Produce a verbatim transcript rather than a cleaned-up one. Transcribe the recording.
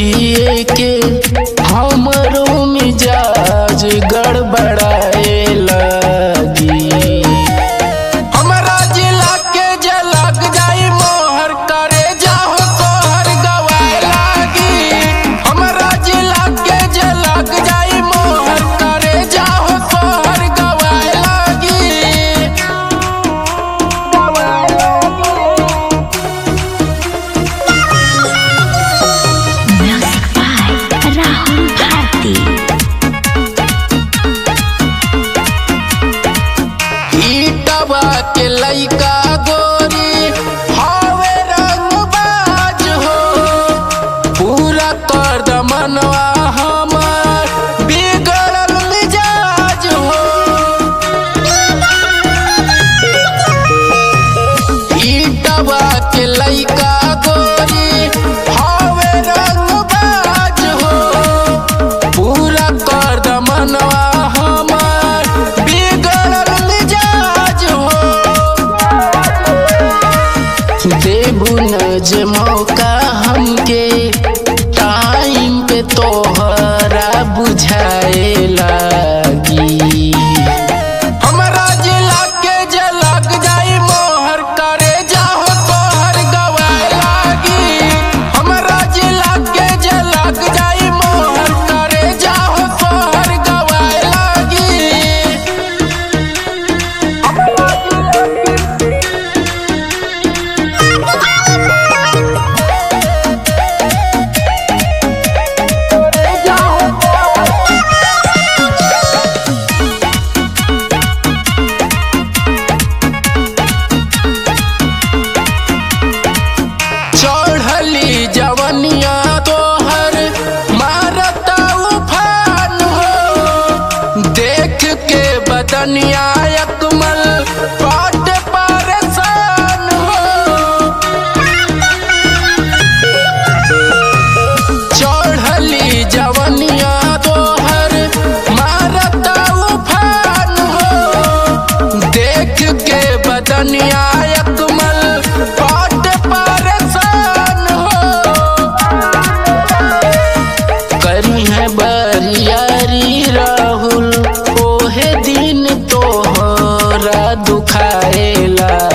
देखिए के हमरो मिजाज गड़बड़ाए लगी। हमरा जिला के झलक जाई मोहर करे जाहो तोहर गवाए लागी। हमरा जिला के झलक जाई मोहर करे जाहो तोहर गवाए लागी। राहुल भारती। ईटवा के लइका गोरी हवे रंगबाज हो, पूरा कर दमनवा हमार बिगड़ल मिजाज हो। ईटवा के लइका गोरी हवे रंगबाज हो, पूरा कर दमनवा हमार बिगड़ल मिजाज हो। देबू न जे मौका हमके टाइम पे तोहरा बुझाए लागी। हमरा जिला के झलक जाई मोहर करे जाहो तोहर गवाए लागी। हमरा जिला के झलक जाई मोहर करे जाहो तोहर गवाए लागी। चढ़ली जवनिया तोहर मारता उफान हो, देख के बदनिया अकमल पाट परेशान हो। चढ़ली जवनिया तोहर मारता उफान हो, देख के बदनिया अकमल पाट परेशान हो। करी है बरियारी राहुल ओहे दिन तोहरा दुखाएला।